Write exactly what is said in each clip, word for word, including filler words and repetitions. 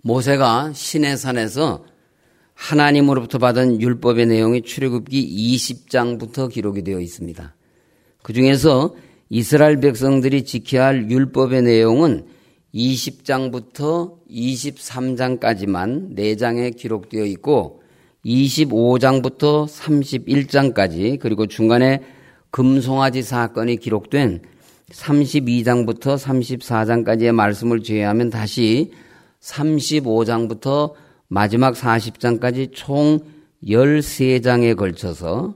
모세가 시내산에서 하나님으로부터 받은 율법의 내용이 출애굽기 이십 장부터 기록이 되어 있습니다. 그중에서 이스라엘 백성들이 지켜야 할 율법의 내용은 이십 장부터 이십삼 장까지만 네 장에 기록되어 있고 이십오 장부터 삼십일 장까지 그리고 중간에 금송아지 사건이 기록된 삼십이 장부터 삼십사 장까지의 말씀을 제외하면 다시 삼십오 장부터 마지막 사십 장까지 총 열세 장에 걸쳐서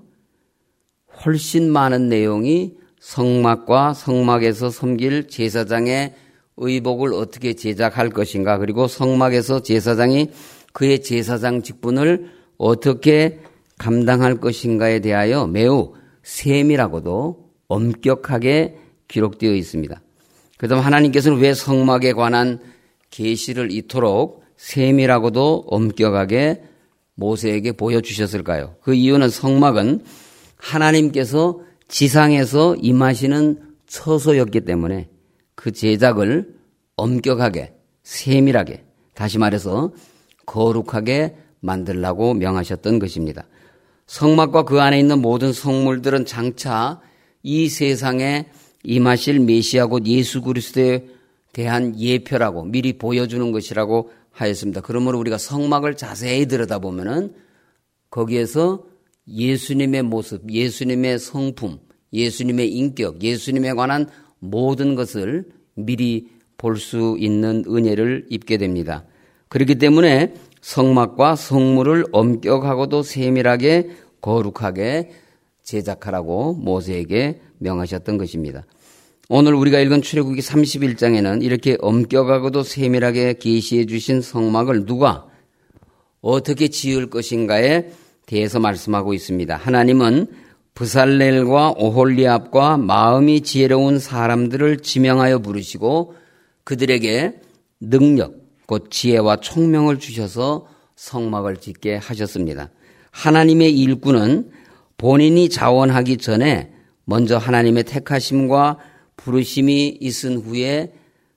훨씬 많은 내용이 성막과 성막에서 섬길 제사장의 의복을 어떻게 제작할 것인가, 그리고 성막에서 제사장이 그의 제사장 직분을 어떻게 감당할 것인가에 대하여 매우 세밀하고도 엄격하게 기록되어 있습니다. 그다음 하나님께서는 왜 성막에 관한 계시를 이토록 세밀하고도 엄격하게 모세에게 보여주셨을까요? 그 이유는 성막은 하나님께서 지상에서 임하시는 처소였기 때문에 그 제작을 엄격하게 세밀하게, 다시 말해서 거룩하게 만들라고 명하셨던 것입니다. 성막과 그 안에 있는 모든 성물들은 장차 이 세상에 임하실 메시아 곧 예수 그리스도에 대한 예표라고 미리 보여주는 것이라고 하였습니다. 그러므로 우리가 성막을 자세히 들여다보면은 거기에서 예수님의 모습, 예수님의 성품, 예수님의 인격, 예수님에 관한 모든 것을 미리 볼 수 있는 은혜를 입게 됩니다. 그렇기 때문에 성막과 성물을 엄격하고도 세밀하게 거룩하게 제작하라고 모세에게 명하셨던 것입니다. 오늘 우리가 읽은 출애굽기 삼십일 장에는 이렇게 엄격하고도 세밀하게 계시해 주신 성막을 누가 어떻게 지을 것인가에 대해서 말씀하고 있습니다. 하나님은 브살렐과 오홀리압과 마음이 지혜로운 사람들을 지명하여 부르시고 그들에게 능력, 곧 지혜와 총명을 주셔서 성막을 짓게 하셨습니다. 하나님의 일꾼은 본인이 자원하기 전에 먼저 하나님의 택하심과 부르심이 있은 후에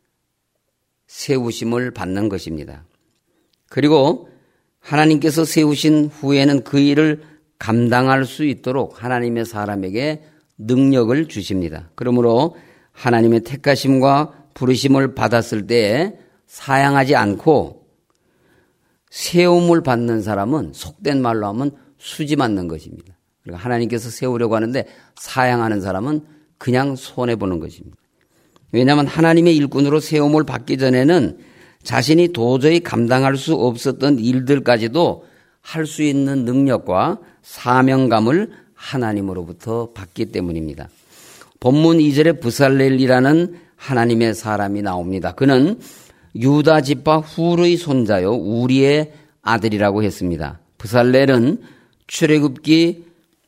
세우심을 받는 것입니다. 그리고 하나님께서 세우신 후에는 그 일을 감당할 수 있도록 하나님의 사람에게 능력을 주십니다. 그러므로 하나님의 택하심과 부르심을 받았을 때에 사양하지 않고 세움을 받는 사람은 속된 말로 하면 수지 맞는 것입니다. 그러니까 하나님께서 세우려고 하는데 사양하는 사람은 그냥 손해보는 것입니다. 왜냐하면 하나님의 일꾼으로 세움을 받기 전에는 자신이 도저히 감당할 수 없었던 일들까지도 할 수 있는 능력과 사명감을 하나님으로부터 받기 때문입니다. 본문 이 절에 브살렐이라는 하나님의 사람이 나옵니다. 그는 유다 지파 훌의 손자요 우리의 아들이라고 했습니다. 브살렐은 출애굽기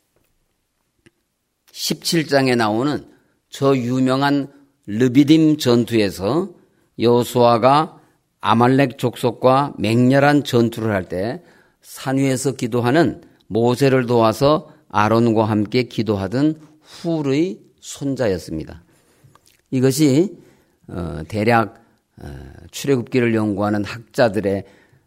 십칠 장에 나오는 저 유명한 르비딤 전투에서 여호수아가 아말렉 족속과 맹렬한 전투를 할 때 산 위에서 기도하는 모세를 도와서 아론과 함께 기도하던 훌의 손자였습니다. 이것이 대략 출애굽기를 연구하는 학자들의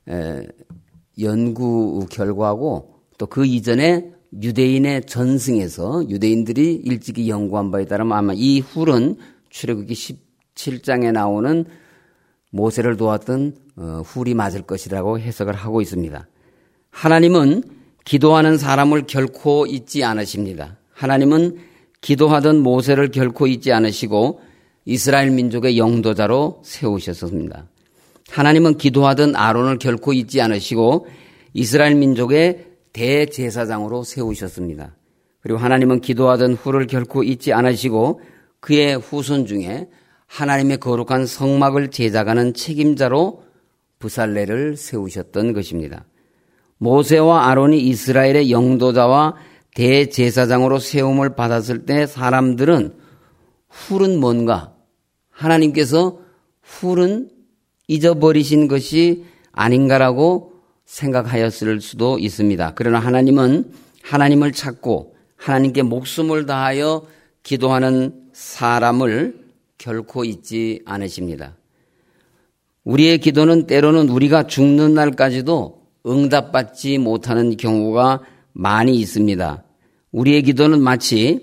연구 결과고 또 그 이전에 유대인의 전승에서 유대인들이 일찍이 연구한 바에 따르면 아마 이 훌은 출애굽기 십칠 장에 나오는 모세를 도왔던 훌이 맞을 것이라고 해석을 하고 있습니다. 하나님은 기도하는 사람을 결코 잊지 않으십니다. 하나님은 기도하던 모세를 결코 잊지 않으시고 이스라엘 민족의 영도자로 세우셨습니다. 하나님은 기도하던 아론을 결코 잊지 않으시고 이스라엘 민족의 대제사장으로 세우셨습니다. 그리고 하나님은 기도하던 훌을 결코 잊지 않으시고 그의 후손 중에 하나님의 거룩한 성막을 제작하는 책임자로 브살렐을 세우셨던 것입니다. 모세와 아론이 이스라엘의 영도자와 대제사장으로 세움을 받았을 때 사람들은 훌은 뭔가, 하나님께서 훌은 잊어버리신 것이 아닌가라고 생각하였을 수도 있습니다. 그러나 하나님은 하나님을 찾고 하나님께 목숨을 다하여 기도하는 사람을 결코 잊지 않으십니다. 우리의 기도는 때로는 우리가 죽는 날까지도 응답받지 못하는 경우가 많이 있습니다. 우리의 기도는 마치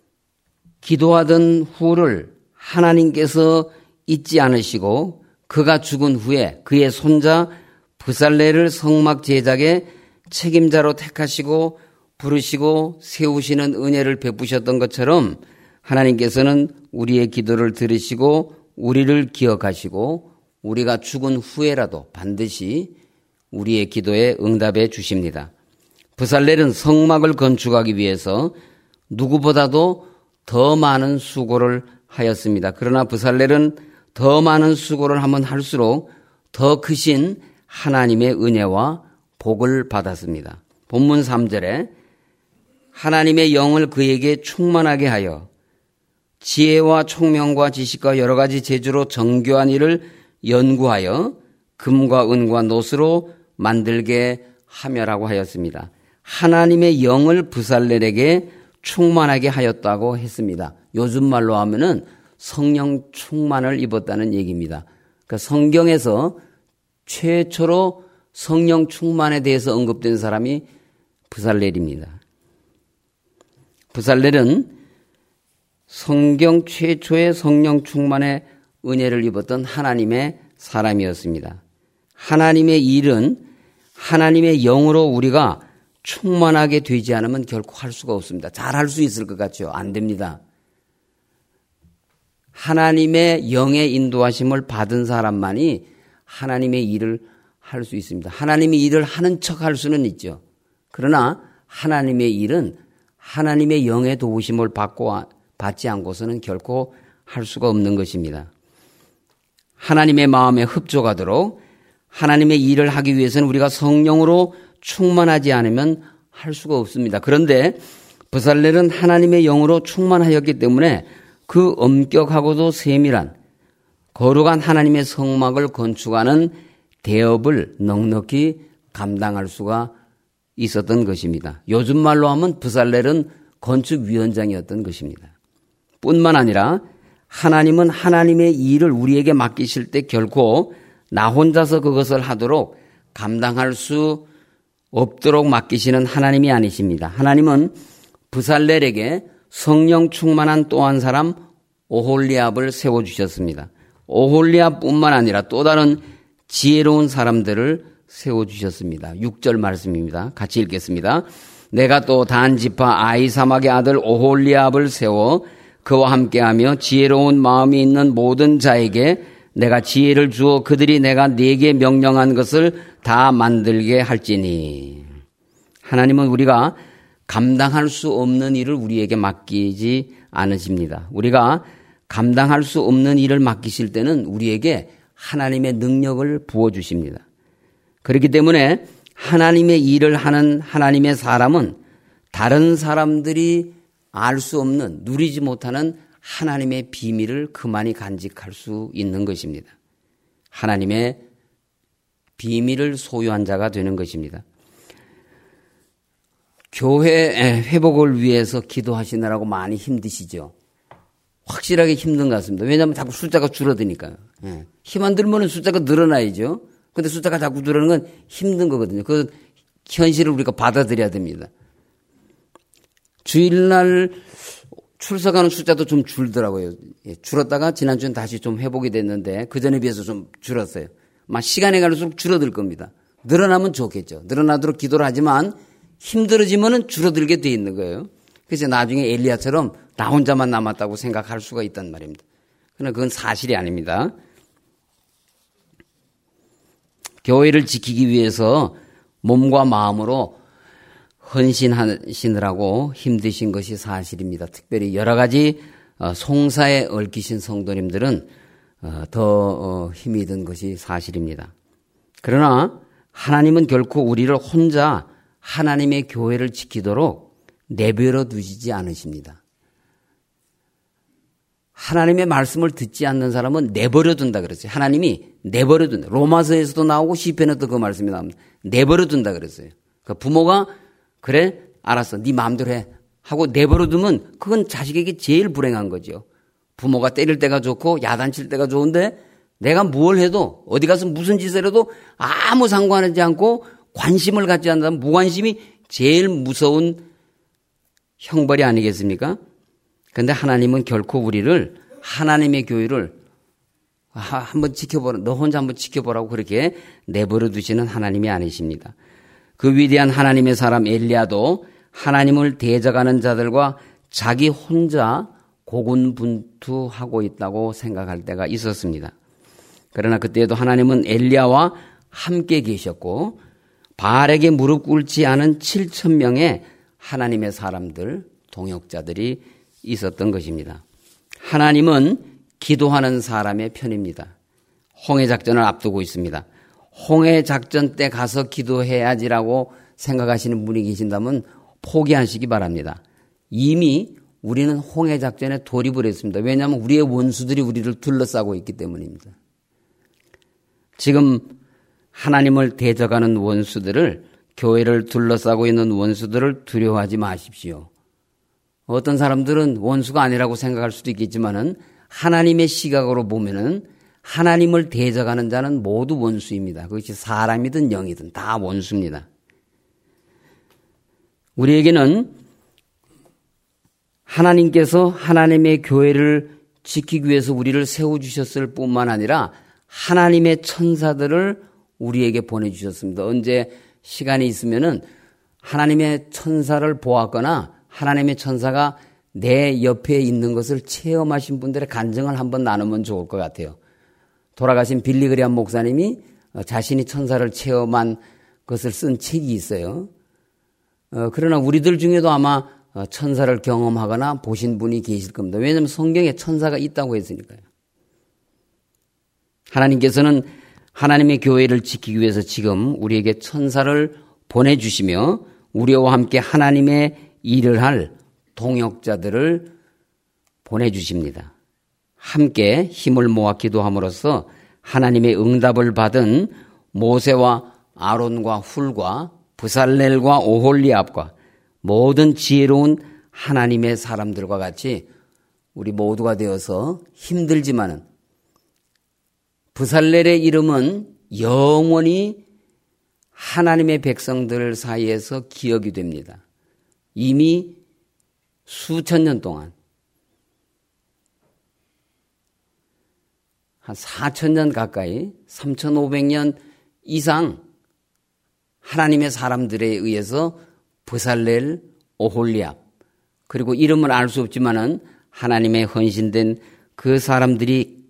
기도하던 후를 하나님께서 잊지 않으시고 그가 죽은 후에 그의 손자 브살레를 성막 제작의 책임자로 택하시고 부르시고 세우시는 은혜를 베푸셨던 것처럼 하나님께서는 우리의 기도를 들으시고 우리를 기억하시고 우리가 죽은 후에라도 반드시 우리의 기도에 응답해 주십니다. 브살렐은 성막을 건축하기 위해서 누구보다도 더 많은 수고를 하였습니다. 그러나 브살렐은 더 많은 수고를 하면 할수록 더 크신 하나님의 은혜와 복을 받았습니다. 본문 삼 절에 하나님의 영을 그에게 충만하게 하여 지혜와 총명과 지식과 여러 가지 재주로 정교한 일을 연구하여 금과 은과 노스로 만들게 하며라고 하였습니다. 하나님의 영을 브살렐에게 충만하게 하였다고 했습니다. 요즘 말로 하면은 성령 충만을 입었다는 얘기입니다. 그러니까 성경에서 최초로 성령 충만에 대해서 언급된 사람이 브살렐입니다. 브살렐은 성경 최초의 성령 충만의 은혜를 입었던 하나님의 사람이었습니다. 하나님의 일은 하나님의 영으로 우리가 충만하게 되지 않으면 결코 할 수가 없습니다. 잘 할 수 있을 것 같죠? 안 됩니다. 하나님의 영의 인도하심을 받은 사람만이 하나님의 일을 할 수 있습니다. 하나님의 일을 하는 척 할 수는 있죠. 그러나 하나님의 일은 하나님의 영의 도우심을 받고 받지 않고서는 결코 할 수가 없는 것입니다. 하나님의 마음에 흡족하도록 하나님의 일을 하기 위해서는 우리가 성령으로 충만하지 않으면 할 수가 없습니다. 그런데 브살렐은 하나님의 영으로 충만하였기 때문에 그 엄격하고도 세밀한 거룩한 하나님의 성막을 건축하는 대업을 넉넉히 감당할 수가 있었던 것입니다. 요즘 말로 하면 브살렐은 건축위원장이었던 것입니다. 뿐만 아니라 하나님은 하나님의 일을 우리에게 맡기실 때 결코 나 혼자서 그것을 하도록 감당할 수 없도록 맡기시는 하나님이 아니십니다. 하나님은 브살렐에게 성령 충만한 또 한 사람 오홀리압을 세워주셨습니다. 오홀리압뿐만 아니라 또 다른 지혜로운 사람들을 세워주셨습니다. 육 절 말씀입니다. 같이 읽겠습니다. 내가 또 단 지파 아히사막의 아들 오홀리압을 세워 그와 함께하며 지혜로운 마음이 있는 모든 자에게 내가 지혜를 주어 그들이 내가 네게 명령한 것을 다 만들게 할지니. 하나님은 우리가 감당할 수 없는 일을 우리에게 맡기지 않으십니다. 우리가 감당할 수 없는 일을 맡기실 때는 우리에게 하나님의 능력을 부어주십니다. 그렇기 때문에 하나님의 일을 하는 하나님의 사람은 다른 사람들이 알 수 없는, 누리지 못하는 하나님의 비밀을 그만이 간직할 수 있는 것입니다. 하나님의 비밀을 소유한 자가 되는 것입니다. 교회 회복을 위해서 기도하시느라고 많이 힘드시죠? 확실하게 힘든 것 같습니다. 왜냐하면 자꾸 숫자가 줄어드니까요. 힘 안 들면 숫자가 늘어나야죠. 근데 숫자가 자꾸 늘어나는 건 힘든 거거든요. 그 현실을 우리가 받아들여야 됩니다. 주일날 출석하는 숫자도 좀 줄더라고요. 예, 줄었다가 지난주엔 다시 좀 회복이 됐는데 그전에 비해서 좀 줄었어요. 막 시간이 갈수록 줄어들 겁니다. 늘어나면 좋겠죠. 늘어나도록 기도를 하지만 힘들어지면은 줄어들게 돼 있는 거예요. 그래서 나중에 엘리야처럼 나 혼자만 남았다고 생각할 수가 있단 말입니다. 그러나 그건 사실이 아닙니다. 교회를 지키기 위해서 몸과 마음으로 헌신하시느라고 힘드신 것이 사실입니다. 특별히 여러 가지 송사에 얽히신 성도님들은 더 힘이 든 것이 사실입니다. 그러나 하나님은 결코 우리를 혼자 하나님의 교회를 지키도록 내버려 두시지 않으십니다. 하나님의 말씀을 듣지 않는 사람은 내버려 둔다 그랬어요. 하나님이 내버려 둔다. 로마서에서도 나오고 시편에도 그 말씀이 나옵니다. 내버려 둔다 그랬어요. 그러니까 부모가 그래 알았어 네 마음대로 해 하고 내버려 두면 그건 자식에게 제일 불행한 거죠. 부모가 때릴 때가 좋고 야단칠 때가 좋은데 내가 뭘 해도 어디 가서 무슨 짓을 해도 아무 상관하지 않고 관심을 갖지 않는다면 무관심이 제일 무서운 형벌이 아니겠습니까? 그런데 하나님은 결코 우리를 하나님의 교회를 아, 한번 지켜보라. 너 혼자 한번 지켜보라고 그렇게 내버려 두시는 하나님이 아니십니다. 그 위대한 하나님의 사람 엘리야도 하나님을 대적하는 자들과 자기 혼자 고군분투하고 있다고 생각할 때가 있었습니다. 그러나 그때에도 하나님은 엘리야와 함께 계셨고 바알에게 무릎 꿇지 않은 칠천 명의 하나님의 사람들, 동역자들이 있었던 것입니다. 하나님은 기도하는 사람의 편입니다. 홍해 작전을 앞두고 있습니다. 홍해 작전 때 가서 기도해야지라고 생각하시는 분이 계신다면 포기하시기 바랍니다. 이미 우리는 홍해 작전에 돌입을 했습니다. 왜냐하면 우리의 원수들이 우리를 둘러싸고 있기 때문입니다. 지금 하나님을 대적하는 원수들을, 교회를 둘러싸고 있는 원수들을 두려워하지 마십시오. 어떤 사람들은 원수가 아니라고 생각할 수도 있겠지만은 하나님의 시각으로 보면은 하나님을 대적하는 자는 모두 원수입니다. 그것이 사람이든 영이든 다 원수입니다. 우리에게는 하나님께서 하나님의 교회를 지키기 위해서 우리를 세워주셨을 뿐만 아니라 하나님의 천사들을 우리에게 보내주셨습니다. 언제 시간이 있으면은 하나님의 천사를 보았거나 하나님의 천사가 내 옆에 있는 것을 체험하신 분들의 간증을 한번 나누면 좋을 것 같아요. 돌아가신 빌리 그레이엄 목사님이 자신이 천사를 체험한 것을 쓴 책이 있어요. 어, 그러나 우리들 중에도 아마 천사를 경험하거나 보신 분이 계실 겁니다. 왜냐하면 성경에 천사가 있다고 했으니까요. 하나님께서는 하나님의 교회를 지키기 위해서 지금 우리에게 천사를 보내주시며 우리와 함께 하나님의 일을 할 동역자들을 보내주십니다. 함께 힘을 모아 기도함으로써 하나님의 응답을 받은 모세와 아론과 훌과 브살렐과 오홀리압과 모든 지혜로운 하나님의 사람들과 같이 우리 모두가 되어서 힘들지만은 브살렐의 이름은 영원히 하나님의 백성들 사이에서 기억이 됩니다. 이미 수천 년 동안 한 사천 년 가까이 삼천오백 년 이상 하나님의 사람들에 의해서 브살렐, 오홀리압 그리고 이름을 알 수 없지만은 하나님의 헌신된 그 사람들이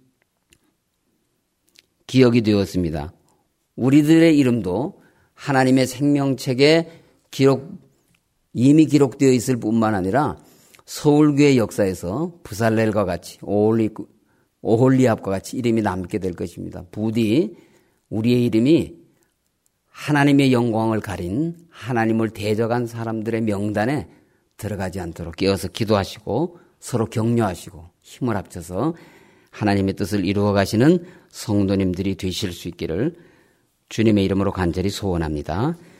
기억이 되었습니다. 우리들의 이름도 하나님의 생명책에 기록 이미 기록되어 있을 뿐만 아니라 서울교회 역사에서 브살렐과 같이 오홀리, 오홀리압과 같이 이름이 남게 될 것입니다. 부디 우리의 이름이 하나님의 영광을 가린 하나님을 대적한 사람들의 명단에 들어가지 않도록 깨어서 기도하시고 서로 격려하시고 힘을 합쳐서 하나님의 뜻을 이루어 가시는 성도님들이 되실 수 있기를 주님의 이름으로 간절히 소원합니다.